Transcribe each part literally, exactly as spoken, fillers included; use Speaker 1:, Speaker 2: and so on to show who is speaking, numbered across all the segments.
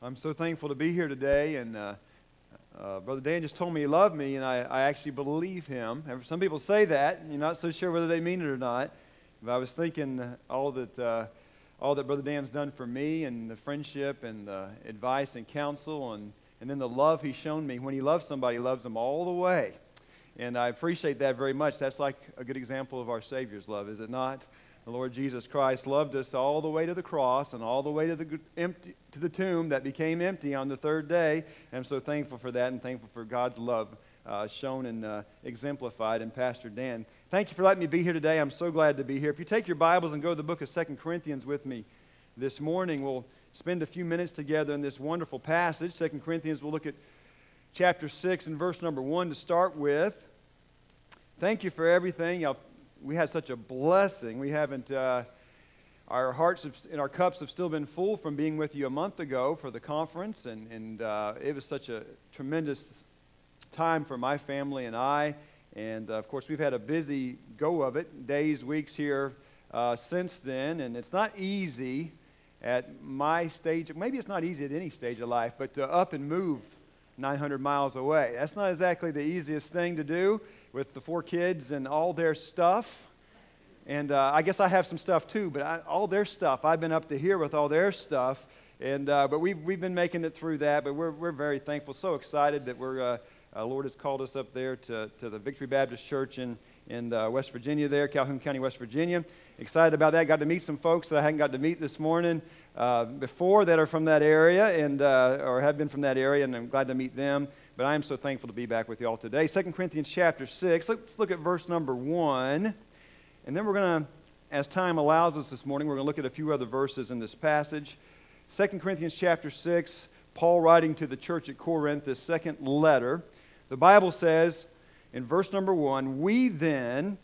Speaker 1: I'm so thankful to be here today, and uh, uh, Brother Dan just told me he loved me, and I, I actually believe him. Some people say that, and you're not so sure whether they mean it or not, but I was thinking all that uh, all that Brother Dan's done for me, and the friendship, and the advice and counsel, and, and then the love he's shown me. When he loves somebody, he loves them all the way, and I appreciate that very much. That's like a good example of our Savior's love, is it not? The Lord Jesus Christ loved us all the way to the cross and all the way to the empty, to the tomb that became empty on the third day. And I'm so thankful for that and thankful for God's love uh, shown and uh, exemplified in Pastor Dan. Thank you for letting me be here today. I'm so glad to be here. If you take your Bibles and go to the book of Second Corinthians with me this morning, we'll spend a few minutes together in this wonderful passage. Second Corinthians, we'll look at chapter six and verse number one to start with. Thank you for everything. Y'all, we had such a blessing. We haven't, uh, our hearts have, and our cups have still been full from being with you a month ago for the conference, and, and uh, it was such a tremendous time for my family and I, and uh, of course we've had a busy go of it, days, weeks here uh, since then, and it's not easy at my stage, maybe it's not easy at any stage of life, but to up and move nine hundred miles away. That's not exactly the easiest thing to do with the four kids and all their stuff. And uh, I guess I have some stuff too, but I, all their stuff. I've been up to here with all their stuff. And uh, but we've we've been making it through that. But we're we're very thankful, so excited that we're uh, uh, Lord has called us up there to to the Victory Baptist Church in in uh, West Virginia, there, Calhoun County, West Virginia. Excited about that. Got to meet some folks that I hadn't got to meet this morning uh, before that are from that area and uh, or have been from that area, and I'm glad to meet them. But I am so thankful to be back with you all today. Second Corinthians chapter six. Let's look at verse number one. And then we're going to, as time allows us this morning, we're going to look at a few other verses in this passage. Second Corinthians chapter six, Paul writing to the church at Corinth, this second letter. The Bible says in verse number one, "We then,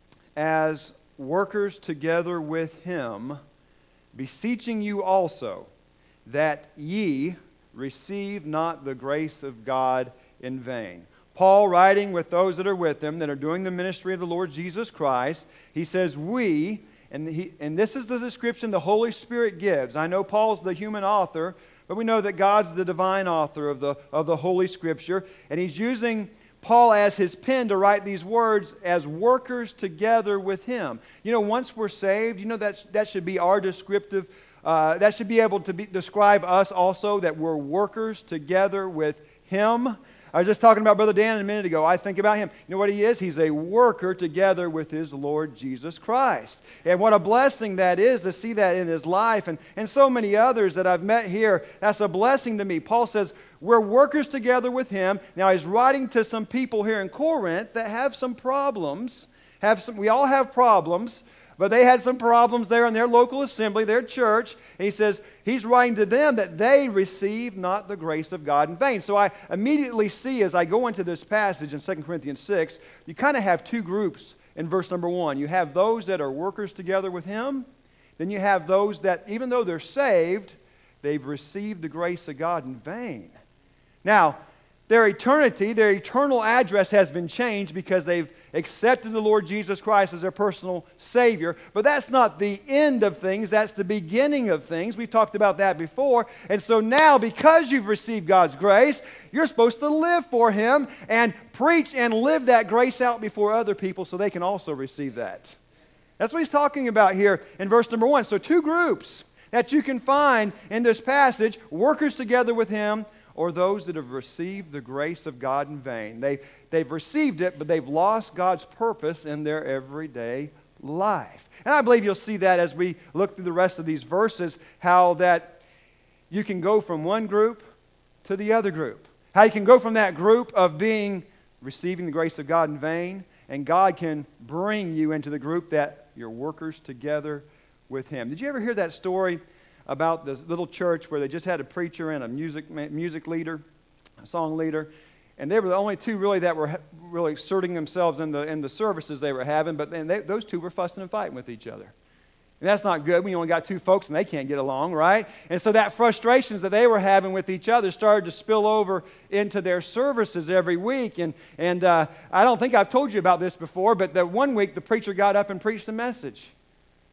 Speaker 1: as workers together with him, beseeching you also, that ye receive not the grace of God in vain." Paul, writing with those that are with him, that are doing the ministry of the Lord Jesus Christ, he says, we, and, he, and this is the description the Holy Spirit gives. I know Paul's the human author, but we know that God's the divine author of the, of the Holy Scripture, and he's using Paul as his pen to write these words as workers together with him. You know, once we're saved, you know that, that should be our descriptive Uh, that should be able to be, describe us also, that we're workers together with him. I was just talking about Brother Dan a minute ago. I think about him. You know what he is? He's a worker together with his Lord Jesus Christ. And what a blessing that is to see that in his life, and, and so many others that I've met here. That's a blessing to me. Paul says, we're workers together with him. Now he's writing to some people here in Corinth that have some problems. Have some, we all have problems. But they had some problems there in their local assembly, their church. And he says, he's writing to them that they receive not the grace of God in vain. So I immediately see, as I go into this passage in Second Corinthians six, you kind of have two groups in verse number one. You have those that are workers together with him. Then you have those that, even though they're saved, they've received the grace of God in vain. Now, their eternity, their eternal address has been changed because they've accepted the Lord Jesus Christ as their personal Savior. But that's not the end of things. That's the beginning of things. We've talked about that before. And so now, because you've received God's grace, you're supposed to live for Him and preach and live that grace out before other people so they can also receive that. That's what he's talking about here in verse number one. So two groups that you can find in this passage, workers together with Him, or those that have received the grace of God in vain. They, they've received it, but they've lost God's purpose in their everyday life. And I believe you'll see that as we look through the rest of these verses, how that you can go from one group to the other group. How you can go from that group of being, receiving the grace of God in vain, and God can bring you into the group that you're workers together with Him. Did you ever hear that story about this little church where they just had a preacher and a music music leader, a song leader, and they were the only two really that were really asserting themselves in the in the services they were having, but then they, those two were fussing and fighting with each other. And that's not good when you only got two folks and they can't get along, right? And so that frustrations that they were having with each other started to spill over into their services every week. And, and uh, I don't think I've told you about this before, but the one week the preacher got up and preached the message.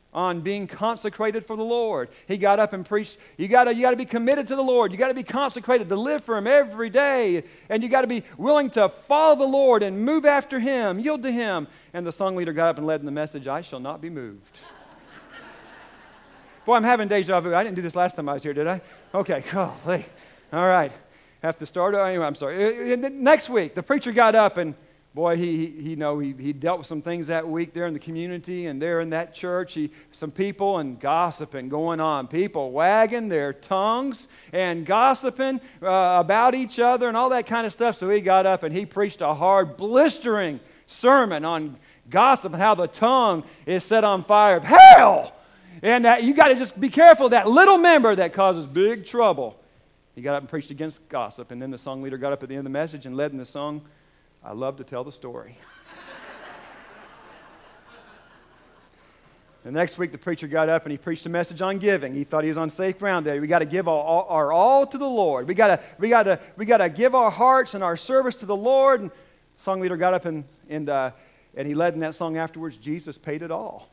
Speaker 1: on being consecrated for the Lord. He got up and preached, you got to you got to be committed to the Lord. You got to be consecrated to live for Him every day. And you got to be willing to follow the Lord and move after Him, yield to Him. And the song leader got up and led in the message, I shall not be moved. Boy, I'm having deja vu. I didn't do this last time I was here, did I? Okay, golly. All right. Have to start. Anyway, I'm sorry. Next week, the preacher got up and boy, he, he, he, know, he, he dealt with some things that week there in the community and there in that church. He, some people and gossiping going on. People wagging their tongues and gossiping uh, about each other and all that kind of stuff. So he got up and he preached a hard, blistering sermon on gossip and how the tongue is set on fire of hell. And uh, you got to just be careful of that little member that causes big trouble. He got up and preached against gossip. And then the song leader got up at the end of the message and led in the song, I love to tell the story. The next week, the preacher got up and he preached a message on giving. He thought he was on safe ground there. We got to give our all, our all to the Lord. We got to we got to we got to give our hearts and our service to the Lord. And the song leader got up and and uh, and he led in that song afterwards. Jesus paid it all.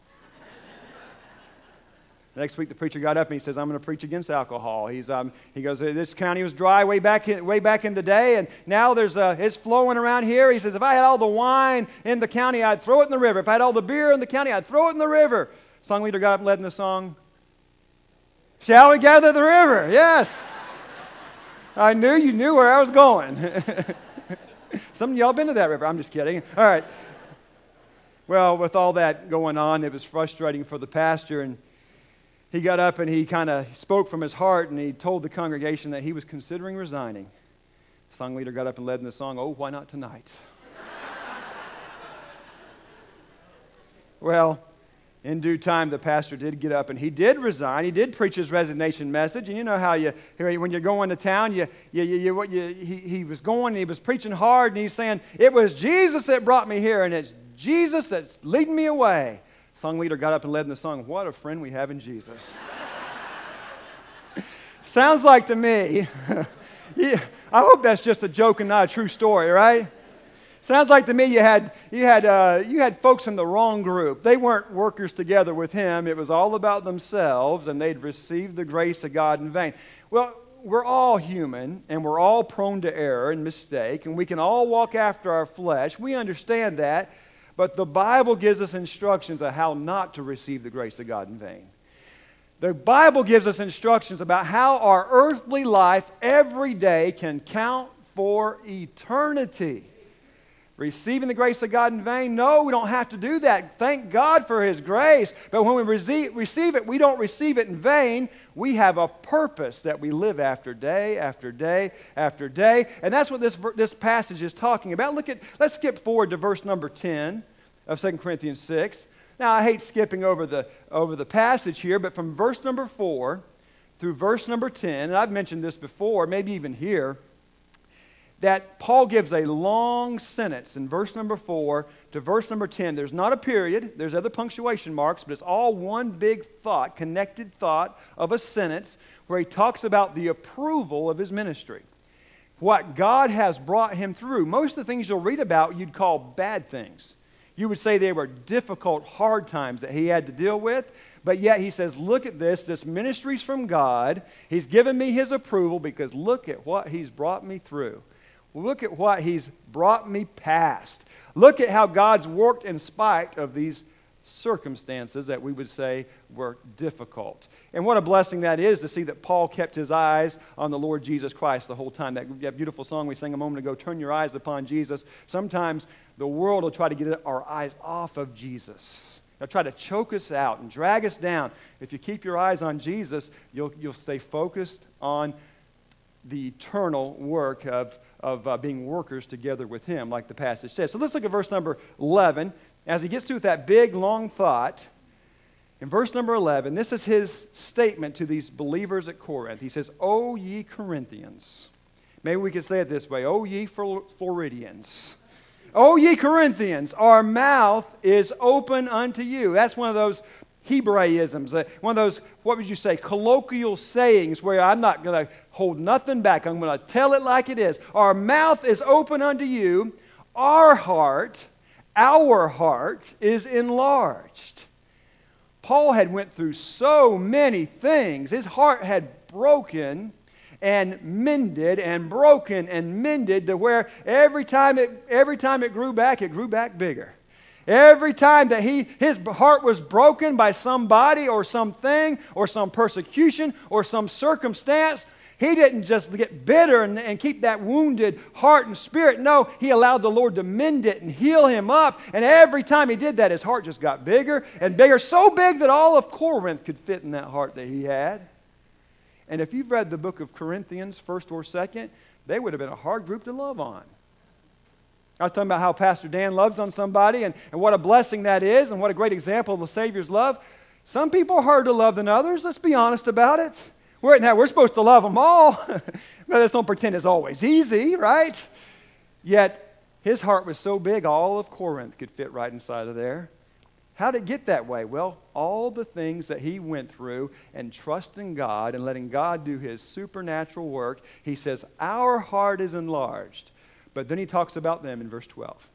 Speaker 1: Next week, the preacher got up and he says, I'm going to preach against alcohol. He's, um, he goes, this county was dry way back in, way back in the day, and now there's uh, it's flowing around here. He says, if I had all the wine in the county, I'd throw it in the river. If I had all the beer in the county, I'd throw it in the river. Song leader got up and led in the song, Shall we gather the river? Yes. I knew you knew where I was going. Some of y'all been to that river. I'm just kidding. All right. Well, with all that going on, it was frustrating for the pastor, and he got up and he kind of spoke from his heart, and he told the congregation that he was considering resigning. The song leader got up and led in the song, Oh, Why Not Tonight? Well, in due time, the pastor did get up and he did resign. He did preach his resignation message. And you know how you, when you're going to town, you, you, you, you, you, he, he was going and he was preaching hard, and he's saying, it was Jesus that brought me here, and it's Jesus that's leading me away. Song leader got up and led in the song, What a Friend We Have in Jesus. Sounds like to me, yeah, I hope that's just a joke and not a true story, right? Sounds like to me you had you had uh, you had folks in the wrong group. They weren't workers together with him. It was all about themselves, and they'd received the grace of God in vain. Well, we're all human, and we're all prone to error and mistake, and we can all walk after our flesh. We understand that. But the Bible gives us instructions on how not to receive the grace of God in vain. The Bible gives us instructions about how our earthly life every day can count for eternity. Receiving the grace of God in vain? No, we don't have to do that. Thank God for His grace. But when we receive, receive it, we don't receive it in vain. We have a purpose that we live after day after day after day. And that's what this, this passage is talking about. Look at, let's skip forward to verse number ten of Second Corinthians six. Now, I hate skipping over the, over the passage here, but from verse number four through verse number ten, and I've mentioned this before, maybe even here, that Paul gives a long sentence in verse number four to verse number ten. There's not a period. There's other punctuation marks, but it's all one big thought, connected thought of a sentence where he talks about the approval of his ministry. What God has brought him through. Most of the things you'll read about you'd call bad things. You would say they were difficult, hard times that he had to deal with. But yet he says, look at this. This ministry's from God. He's given me His approval because look at what He's brought me through. Look at what He's brought me past. Look at how God's worked in spite of these circumstances that we would say were difficult. And what a blessing that is to see that Paul kept his eyes on the Lord Jesus Christ the whole time. That, that beautiful song we sang a moment ago, Turn Your Eyes Upon Jesus. Sometimes the world will try to get our eyes off of Jesus. They'll try to choke us out and drag us down. If you keep your eyes on Jesus, you'll, you'll stay focused on the eternal work of, of uh, being workers together with Him, like the passage says. So let's look at verse number eleven. As he gets through with that big, long thought, in verse number eleven, this is his statement to these believers at Corinth. He says, O ye Corinthians. Maybe we could say it this way, O ye Floridians. O ye Corinthians, our mouth is open unto you. That's one of those Hebraisms, uh, one of those, what would you say, colloquial sayings where I'm not going to hold nothing back. I'm going to tell it like it is. Our mouth is open unto you. Our heart, our heart is enlarged. Paul had went through so many things. His heart had broken and mended and broken and mended to where every time it, every time it grew back, it grew back bigger. Every time that he, his heart was broken by somebody or something or some persecution or some circumstance, he didn't just get bitter and, and keep that wounded heart and spirit. No, he allowed the Lord to mend it and heal him up. And every time he did that, his heart just got bigger and bigger, so big that all of Corinth could fit in that heart that he had. And if you've read the book of Corinthians, first or second, they would have been a hard group to love on. I was talking about how Pastor Dan loves on somebody and, and what a blessing that is and what a great example of the Savior's love. Some people are harder to love than others. Let's be honest about it. We're, now, we're supposed to love them all, but let's don't pretend it's always easy, right? Yet, his heart was so big, all of Corinth could fit right inside of there. How did it get that way? Well, all the things that he went through and trusting God and letting God do his supernatural work, he says, our heart is enlarged. But then he talks about them in verse twelve.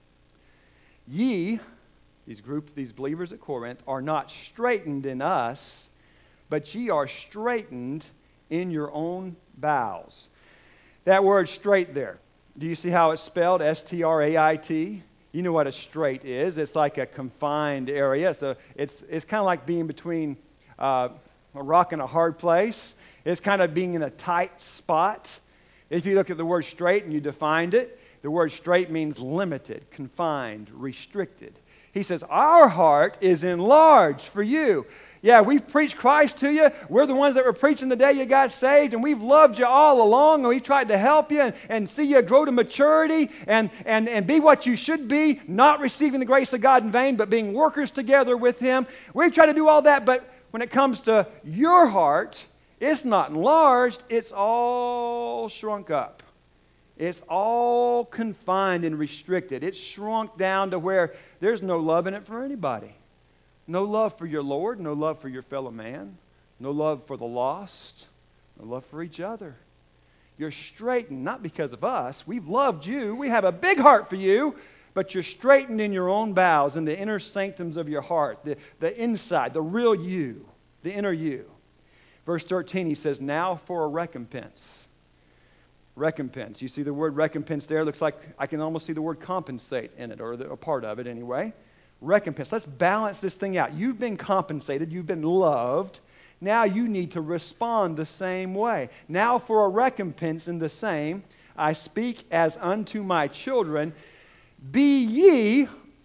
Speaker 1: Ye, these group, these believers at Corinth, are not straitened in us, but ye are straitened in your own bowels. That word straight there, do you see how it's spelled? S T R A I T? You know what a strait is. It's like a confined area. So it's, it's kind of like being between uh, a rock and a hard place. It's kind of being in a tight spot. If you look at the word straight and you defined it, the word straight means limited, confined, restricted. He says, our heart is enlarged for you. Yeah, we've preached Christ to you. We're the ones that were preaching the day you got saved, and we've loved you all along, and we've tried to help you and, and see you grow to maturity and, and, and be what you should be, not receiving the grace of God in vain, but being workers together with Him. We've tried to do all that, but when it comes to your heart, it's not enlarged, it's all shrunk up. It's all confined and restricted. It's shrunk down to where there's no love in it for anybody. No love for your Lord, no love for your fellow man, no love for the lost, no love for each other. You're straitened, not because of us. We've loved you. We have a big heart for you, but you're straitened in your own bowels, in the inner sanctums of your heart, the, the inside, the real you, the inner you. Verse thirteen, he says, now for a recompense. Recompense. You see the word recompense there? It looks like I can almost see the word compensate in it, or the, a part of it anyway. Recompense. Let's balance this thing out. You've been compensated. You've been loved. Now you need to respond the same way. Now for a recompense in the same, I speak as unto my children, be ye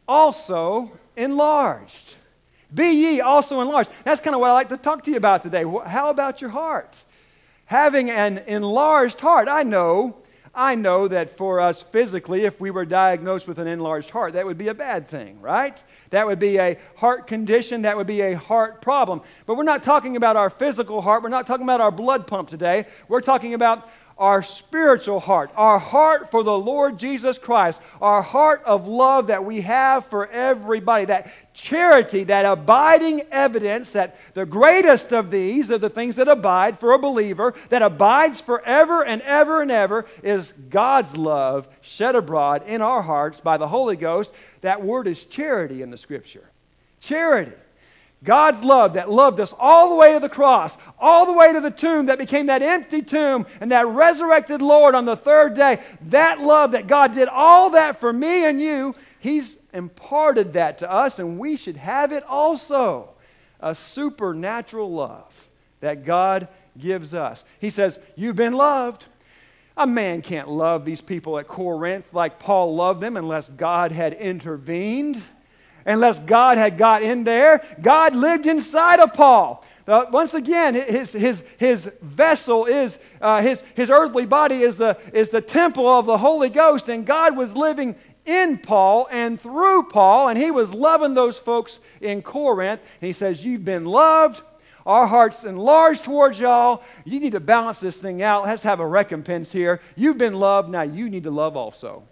Speaker 1: also enlarged. Be ye also enlarged. That's kind of what I like to talk to you about today. How about your heart? Having an enlarged heart. I know, I know that for us physically, if we were diagnosed with an enlarged heart, that would be a bad thing, right? That would be a heart condition. That would be a heart problem. But we're not talking about our physical heart. We're not talking about our blood pump today. We're talking about our spiritual heart, our heart for the Lord Jesus Christ, our heart of love that we have for everybody, that charity, that abiding evidence that the greatest of these, of the things that abide for a believer, that abides forever and ever and ever, is God's love shed abroad in our hearts by the Holy Ghost. That word is charity in the Scripture. Charity. God's love that loved us all the way to the cross, all the way to the tomb that became that empty tomb, and that resurrected Lord on the third day. That love that God did all that for me and you, He's imparted that to us, and we should have it also. A supernatural love that God gives us. He says, you've been loved. A man can't love these people at Corinth like Paul loved them unless God had intervened. Unless God had got in there. God lived inside of Paul. Uh, once again, his, his, his vessel is, uh, his, his earthly body is the, is the temple of the Holy Ghost, and God was living in Paul and through Paul, and he was loving those folks in Corinth. And he says, you've been loved. Our heart's enlarged towards y'all. You need to balance this thing out. Let's have a recompense here. You've been loved. Now you need to love also.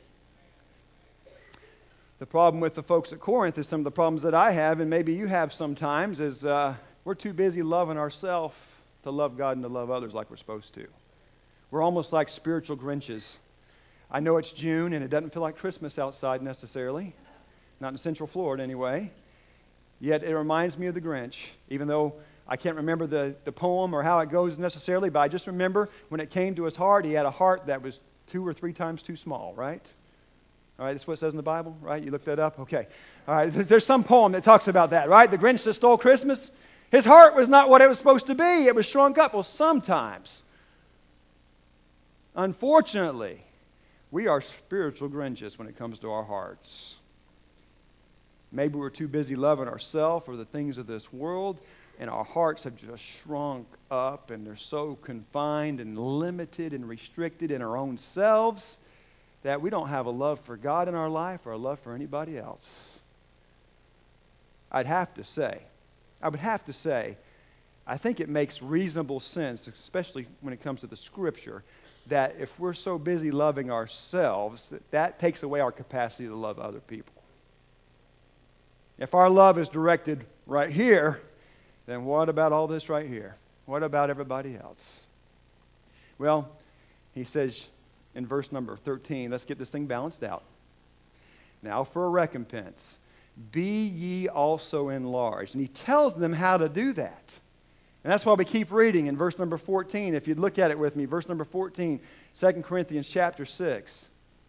Speaker 1: The problem with the folks at Corinth is some of the problems that I have, and maybe you have sometimes, is uh, we're too busy loving ourselves to love God and to love others like we're supposed to. We're almost like spiritual Grinches. I know it's June, and it doesn't feel like Christmas outside necessarily. Not in Central Florida anyway. Yet it reminds me of the Grinch, even though I can't remember the, the poem or how it goes necessarily, but I just remember when it came to his heart, he had a heart that was two or three times too small, right? All right, that's what it says in the Bible, right? You looked that up? Okay. All right, there's some poem that talks about that, right? The Grinch that stole Christmas. His heart was not what it was supposed to be. It was shrunk up. Well, sometimes, unfortunately, we are spiritual Grinches when it comes to our hearts. Maybe we're too busy loving ourselves or the things of this world, and our hearts have just shrunk up, and they're so confined and limited and restricted in our own selves that we don't have a love for God in our life or a love for anybody else. I'd have to say, I would have to say, I think it makes reasonable sense, especially when it comes to the Scripture, that if we're so busy loving ourselves, that, that takes away our capacity to love other people. If our love is directed right here, then what about all this right here? What about everybody else? Well, he says in verse number thirteen, let's get this thing balanced out. Now for a recompense, be ye also enlarged. And he tells them how to do that. And that's why we keep reading in verse number fourteen. If you'd look at it with me, verse number fourteen, Second Corinthians chapter six.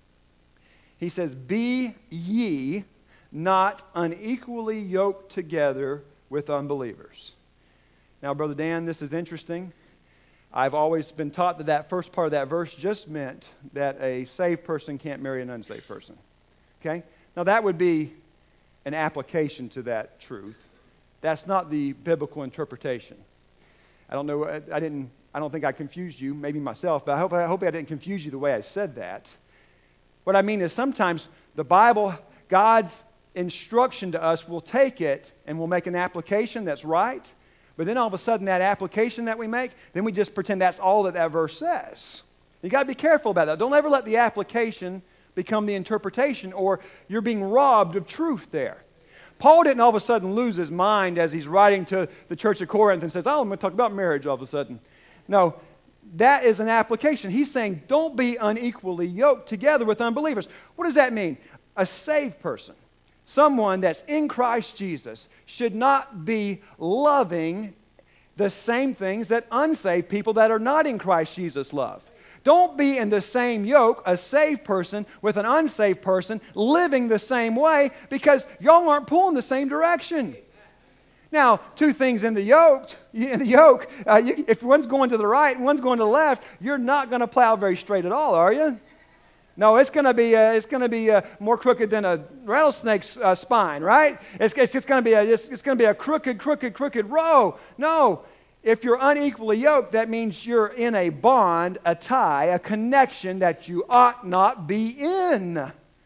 Speaker 1: He says, be ye not unequally yoked together with unbelievers. Now, Brother Dan, this is interesting. I've always been taught that that first part of that verse just meant that a saved person can't marry an unsaved person. Okay? Now, that would be an application to that truth. That's not the biblical interpretation. I don't know, I, I didn't, I don't think I confused you, maybe myself, but I hope, I hope I didn't confuse you the way I said that. What I mean is sometimes the Bible, God's instruction to us, we'll take it and we'll make an application that's right, but then all of a sudden that application that we make, then we just pretend that's all that that verse says. You got to be careful about that. Don't ever let the application become the interpretation, or you're being robbed of truth there. Paul didn't all of a sudden lose his mind as he's writing to the church of Corinth and says, oh, I'm going to talk about marriage all of a sudden. No, that is an application. He's saying, don't be unequally yoked together with unbelievers. What does that mean? A saved person, someone that's in Christ Jesus, should not be loving the same things that unsaved people that are not in Christ Jesus love. Don't be in the same yoke, a saved person with an unsaved person, living the same way, because y'all aren't pulling the same direction. Now, two things in the yoke, in the yoke, uh, you, if one's going to the right and one's going to the left, you're not going to plow very straight at all, are you? No, it's going to be uh, it's going to be uh, more crooked than a rattlesnake's uh, spine, right? It's, it's, it's going to be a it's, it's going to be a crooked, crooked, crooked row. No, if you're unequally yoked, that means you're in a bond, a tie, a connection that you ought not be in.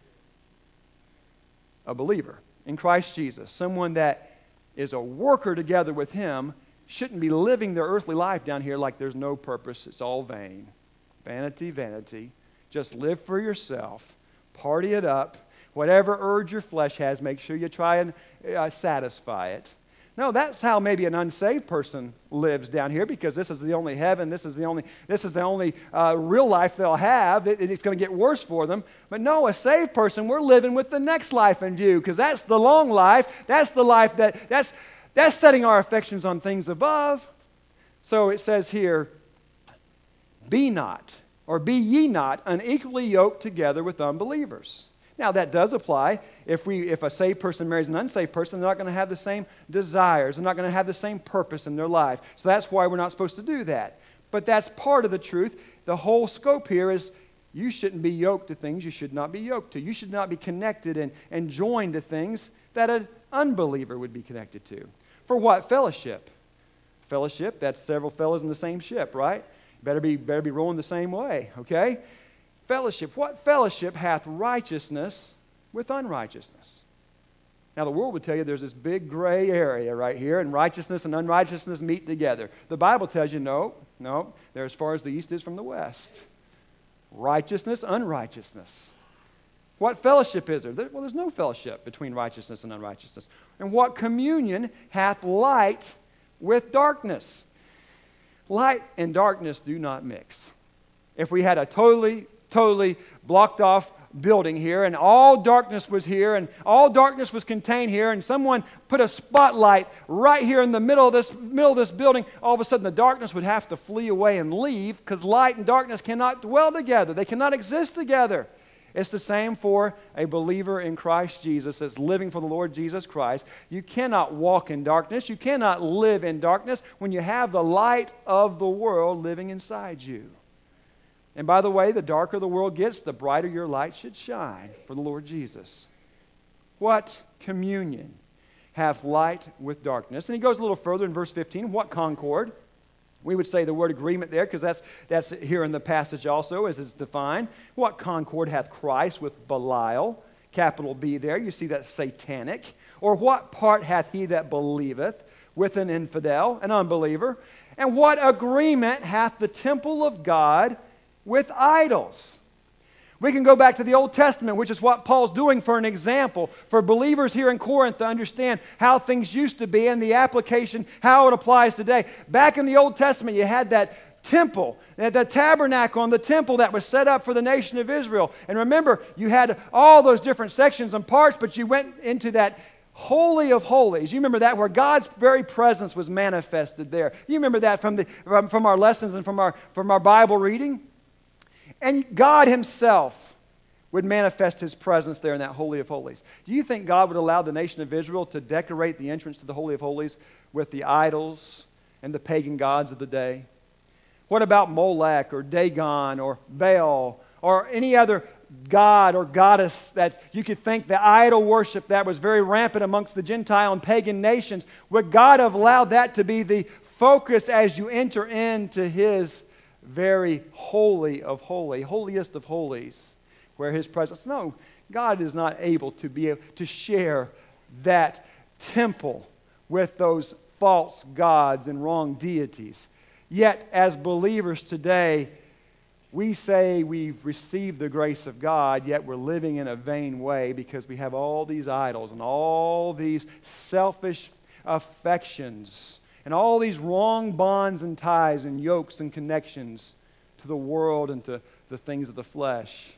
Speaker 1: A believer in Christ Jesus, someone that is a worker together with Him, shouldn't be living their earthly life down here like there's no purpose. It's all vain. Vanity, vanity. Just live for yourself. Party it up. Whatever urge your flesh has, make sure you try and uh, satisfy it. No, that's how maybe an unsaved person lives down here, because this is the only heaven. This is the only, this is the only uh, real life they'll have. It, it's going to get worse for them. But no, a saved person, we're living with the next life in view, because that's the long life. That's the life that, that's, that's setting our affections on things above. So it says here, be not, or be ye not unequally yoked together with unbelievers. Now, that does apply. If we, if a saved person marries an unsaved person, they're not going to have the same desires. They're not going to have the same purpose in their life. So that's why we're not supposed to do that. But that's part of the truth. The whole scope here is you shouldn't be yoked to things you should not be yoked to. You should not be connected and, and joined to things that an unbeliever would be connected to. For what? Fellowship. Fellowship, that's several fellows in the same ship, right? Better be, better be rolling the same way, okay? Fellowship. What fellowship hath righteousness with unrighteousness? Now, the world would tell you there's this big gray area right here, and righteousness and unrighteousness meet together. The Bible tells you, no, no, they're as far as the east is from the west. Righteousness, unrighteousness. What fellowship is there? there? Well, there's no fellowship between righteousness and unrighteousness. And what communion hath light with darkness? Light and darkness do not mix. If we had a totally, totally blocked off building here, and all darkness was here, and all darkness was contained here, and someone put a spotlight right here in the middle of this middle of this building, all of a sudden the darkness would have to flee away and leave, because light and darkness cannot dwell together. They cannot exist together. It's the same for a believer in Christ Jesus that's living for the Lord Jesus Christ. You cannot walk in darkness. You cannot live in darkness when you have the light of the world living inside you. And by the way, the darker the world gets, the brighter your light should shine for the Lord Jesus. What communion hath light with darkness? And he goes a little further in verse fifteen. What concord? We would say the word agreement there, because that's, that's here in the passage also as it's defined. What concord hath Christ with Belial? Capital B there. You see that satanic. Or what part hath he that believeth with an infidel, an unbeliever? And what agreement hath the temple of God with idols? We can go back to the Old Testament, which is what Paul's doing for an example, for believers here in Corinth to understand how things used to be and the application, how it applies today. Back in the Old Testament, you had that temple, the tabernacle and the temple that was set up for the nation of Israel. And remember, you had all those different sections and parts, but you went into that Holy of Holies. You remember that, where God's very presence was manifested there. You remember that from, the, from, from our lessons and from our, from our Bible reading. And God himself would manifest his presence there in that Holy of Holies. Do you think God would allow the nation of Israel to decorate the entrance to the Holy of Holies with the idols and the pagan gods of the day? What about Molech or Dagon or Baal or any other god or goddess that you could think, the idol worship that was very rampant amongst the Gentile and pagan nations? Would God have allowed that to be the focus as you enter into his very holy of holy, holiest of holies, where his presence? No, God is not able to be able to share that temple with those false gods and wrong deities. Yet, as believers today, we say we've received the grace of God, yet we're living in a vain way because we have all these idols and all these selfish affections and all these wrong bonds and ties and yokes and connections to the world and to the things of the flesh.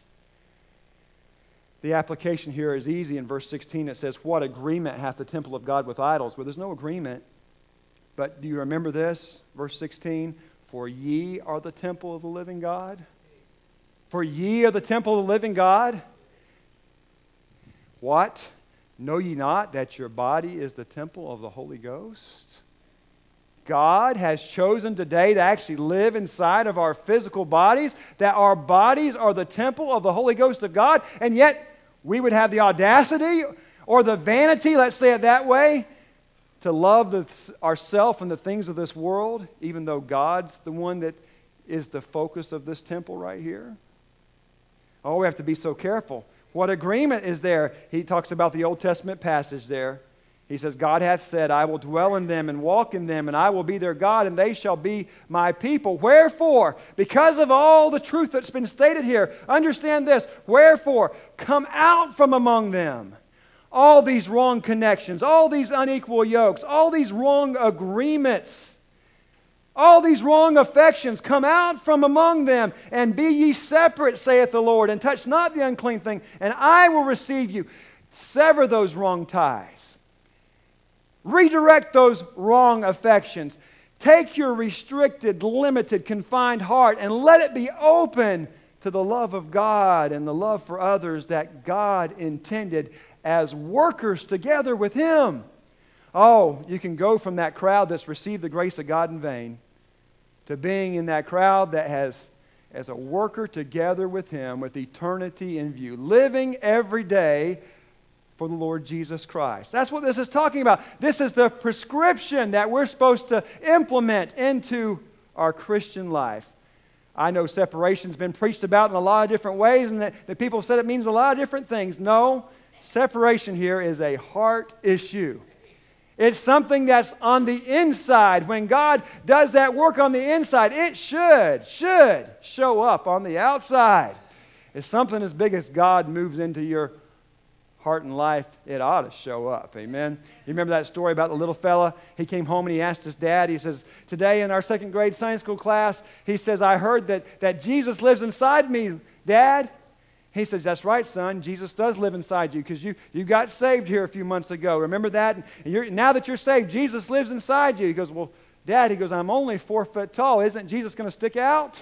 Speaker 1: The application here is easy. In verse sixteen, it says, what agreement hath the temple of God with idols? Well, there's no agreement. But do you remember this? Verse sixteen, for ye are the temple of the living God. For ye are the temple of the living God. What? Know ye not that your body is the temple of the Holy Ghost? God has chosen today to actually live inside of our physical bodies, that our bodies are the temple of the Holy Ghost of God, and yet we would have the audacity or the vanity, let's say it that way, to love the, ourselves and the things of this world, even though God's the one that is the focus of this temple right here. Oh, we have to be so careful. What agreement is there? He talks about the Old Testament passage there. He says, God hath said, I will dwell in them and walk in them, and I will be their God, and they shall be my people. Wherefore, because of all the truth that's been stated here, understand this. Wherefore, come out from among them. All these wrong connections, all these unequal yokes, all these wrong agreements, all these wrong affections, come out from among them, and be ye separate, saith the Lord, and touch not the unclean thing, and I will receive you. Sever those wrong ties. Redirect those wrong affections. Take your restricted, limited, confined heart and let it be open to the love of God and the love for others that God intended as workers together with Him. Oh, you can go from that crowd that's received the grace of God in vain to being in that crowd that has, as a worker together with Him, with eternity in view, living every day for the Lord Jesus Christ. That's what this is talking about. This is the prescription that we're supposed to implement into our Christian life. I know separation's been preached about in a lot of different ways, and that, that people have said it means a lot of different things. No, separation here is a heart issue. It's something that's on the inside. When God does that work on the inside, it should, should show up on the outside. It's something as big as God moves into your heart and life, it ought to show up. Amen. You remember that story about the little fella? He came home and he asked his dad, he says, today in our second grade science school class, he says, I heard that, that Jesus lives inside me, Dad. He says, that's right, son. Jesus does live inside you because you, you got saved here a few months ago. Remember that? And you're, now that you're saved, Jesus lives inside you. He goes, well, Dad, he goes, I'm only four foot tall. Isn't Jesus going to stick out?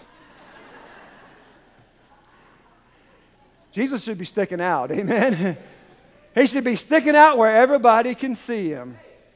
Speaker 1: Jesus should be sticking out, amen? He should be sticking out where everybody can see him.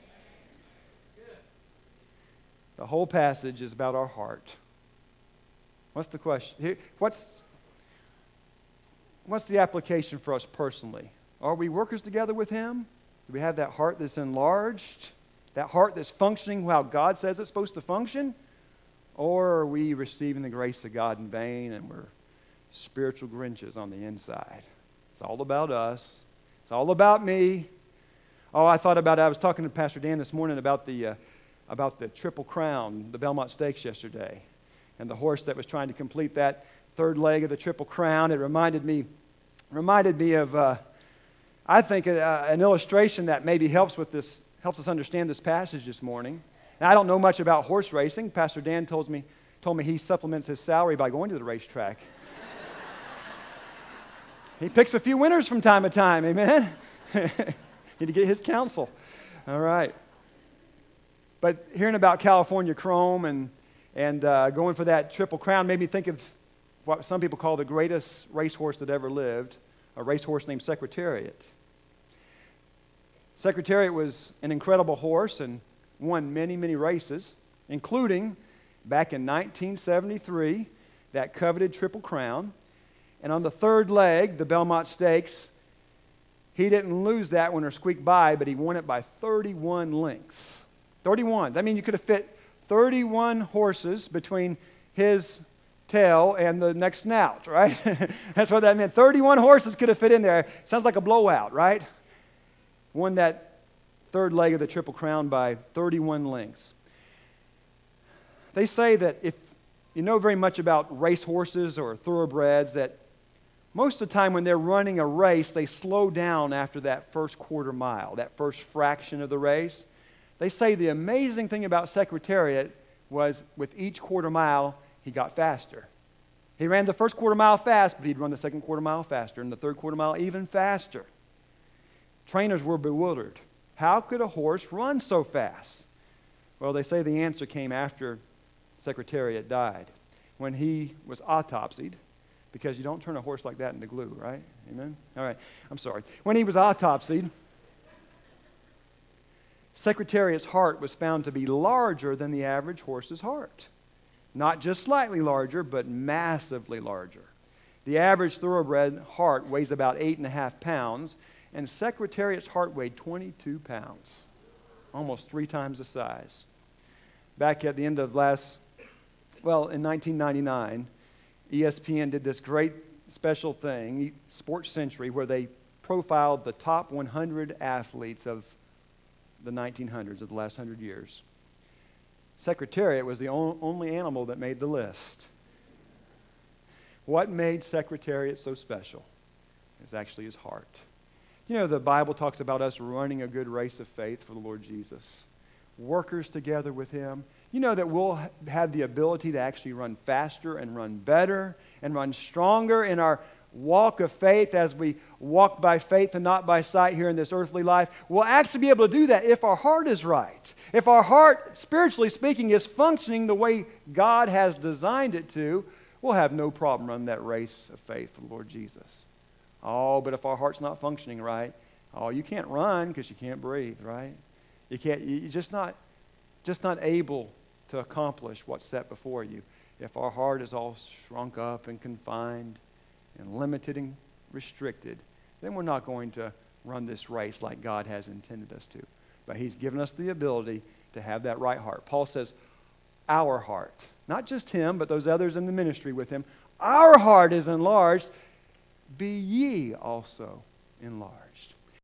Speaker 1: The whole passage is about our heart. What's the question? Here, what's, what's the application for us personally? Are we workers together with him? Do we have that heart that's enlarged? That heart that's functioning how God says it's supposed to function? Or are we receiving the grace of God in vain and we're spiritual Grinches on the inside? It's all about us. It's all about me. Oh, I thought about it. I was talking to Pastor Dan this morning about the, uh, about the Triple Crown, the Belmont Stakes yesterday, and the horse that was trying to complete that third leg of the Triple Crown. It reminded me, reminded me of, uh, I think, uh, an illustration that maybe helps with this, helps us understand this passage this morning. And I don't know much about horse racing. Pastor Dan told me, told me he supplements his salary by going to the racetrack. He picks a few winners from time to time, amen? Need to get his counsel. All right. But hearing about California Chrome and, and uh, going for that Triple Crown made me think of what some people call the greatest racehorse that ever lived, a racehorse named Secretariat. Secretariat was an incredible horse and won many, many races, including back in nineteen seventy-three, that coveted Triple Crown. And on the third leg, the Belmont Stakes, he didn't lose that one or squeak by, but he won it by thirty-one lengths. thirty-one. That means you could have fit thirty-one horses between his tail and the next snout, right? That's what that meant. thirty-one horses could have fit in there. Sounds like a blowout, right? Won that third leg of the Triple Crown by thirty-one lengths. They say that if you know very much about race horses or thoroughbreds, that most of the time when they're running a race, they slow down after that first quarter mile, that first fraction of the race. They say the amazing thing about Secretariat was with each quarter mile, he got faster. He ran the first quarter mile fast, but he'd run the second quarter mile faster, and the third quarter mile even faster. Trainers were bewildered. How could a horse run so fast? Well, they say the answer came after Secretariat died, when he was autopsied, because you don't turn a horse like that into glue, right? Amen? All right, I'm sorry. When he was autopsied, Secretariat's heart was found to be larger than the average horse's heart. Not just slightly larger, but massively larger. The average thoroughbred heart weighs about eight and a half pounds, and Secretariat's heart weighed twenty-two pounds, almost three times the size. Back at the end of last, well, in nineteen ninety-nine, E S P N did this great special thing, Sports Century, where they profiled the top one hundred athletes of the nineteen hundreds, of the last one hundred years. Secretariat was the on, only animal that made the list. What made Secretariat so special? It was actually his heart. You know, the Bible talks about us running a good race of faith for the Lord Jesus. Workers together with him. You know that we'll ha- have the ability to actually run faster and run better and run stronger in our walk of faith as we walk by faith and not by sight here in this earthly life. We'll actually be able to do that if our heart is right. If our heart, spiritually speaking, is functioning the way God has designed it to, we'll have no problem running that race of faith for the Lord Jesus. Oh, but if our heart's not functioning right, oh, you can't run because you can't breathe, right? You can't, you're just not, just not able to accomplish what's set before you if our heart is all shrunk up and confined and limited and restricted. Then we're not going to run this race like God has intended us to. But he's given us the ability to have that right heart. Paul says, our heart, not just him, but those others in the ministry with him, our heart is enlarged. Be ye also enlarged.